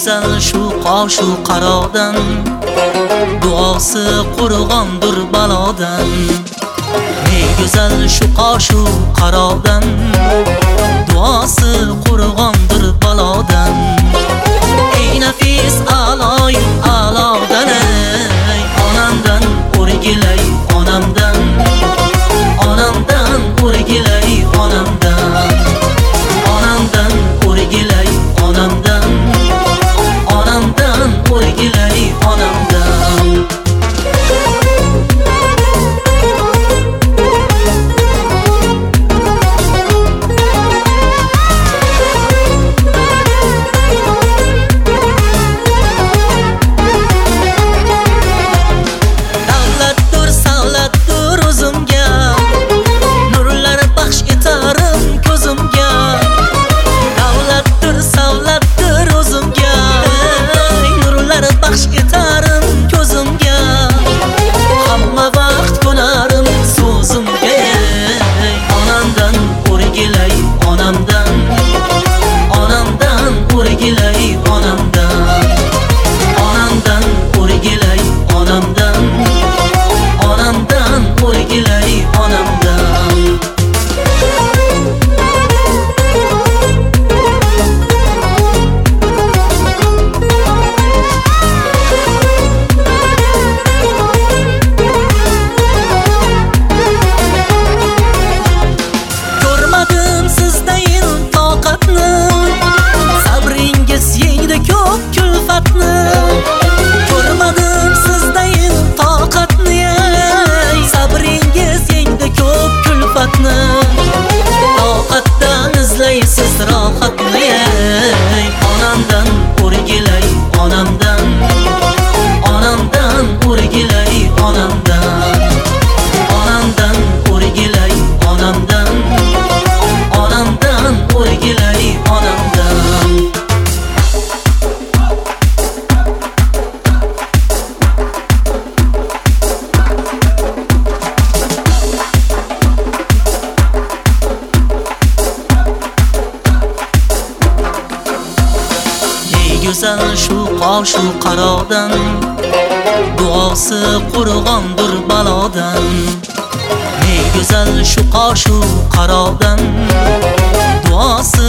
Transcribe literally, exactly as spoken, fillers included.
go'zal shu qoshu qarodan, duosi qo'rg'ondir balodan. Ey go'zal shu qoshu qarodan, duosi qo'rg'ondir balodan. Ey nafis aloy alodan, ey onamdan o'rgilay onamdan, onamdan o'rgilay onamdan, onamdan o'rgilay onamdan, onamdan o'rgilay onamdan. Toqatdan izlaysiz rohatni, ey onamdan o'rgilay onamdan, onamdan o'rgilay onamdan, onamdan o'rgilay onamdan, onamdan o'rgilay onamdan. Go'zal shu qoshu qarodan, duosi qo'rg'ondir balodan. Ey go'zal shu qoshu qarodan, duosi